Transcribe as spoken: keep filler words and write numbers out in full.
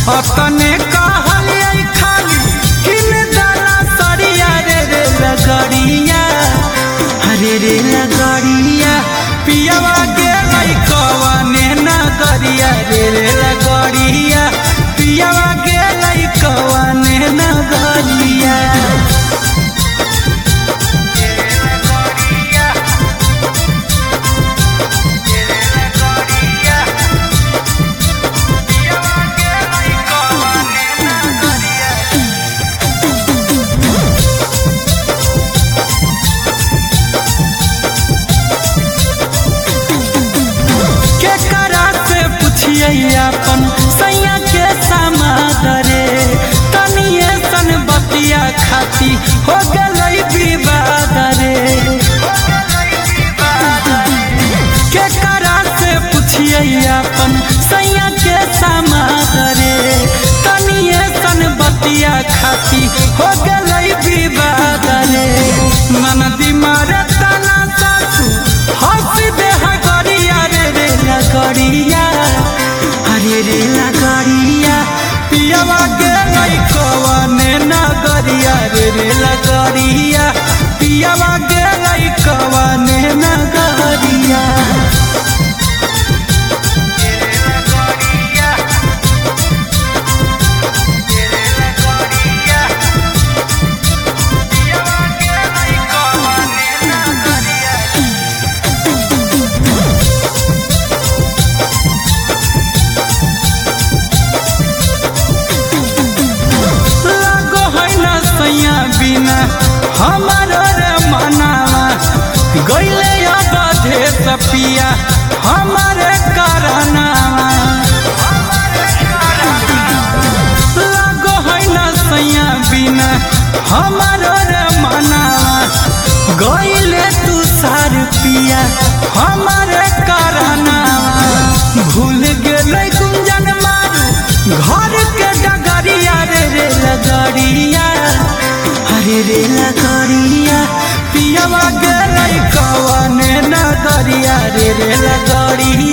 अतने कहलिए खाली किन दाना सरिया रे रे लगड़िया हरे रे लगड़िया पियावा गेलै कवने नगरिया रे रे लगड़िया पियावा गेलै कवने नगरिया। अपन सैया के समादरे तनिए सन बतिया खाती हो गई विवाद रे के करा से पूछिए अपन सैया के समादरे तनिए सन बतिया खाती हो गई विवाद रे ननदी मारे तना सासू हंसी देह गरिया रे रे लगड़िया हरे रे लगड़िया पियावा गेलै कवने नगरिया रे रे लगड़िया पियावा गेलै कवने नगरिया। हमारो रे मनावा गईले अवधे सपिया हमारे करनावा लागो है न सैया बिना हमारो रे मनावा गईले तू सार पिया हमारे करनावा भूल गेले गुंजन मारू घर के डगरिया रे रे लगड़िया हरे रे लगड़िया पियावा गेलै कवने नगरिया रे रे लगड़िया।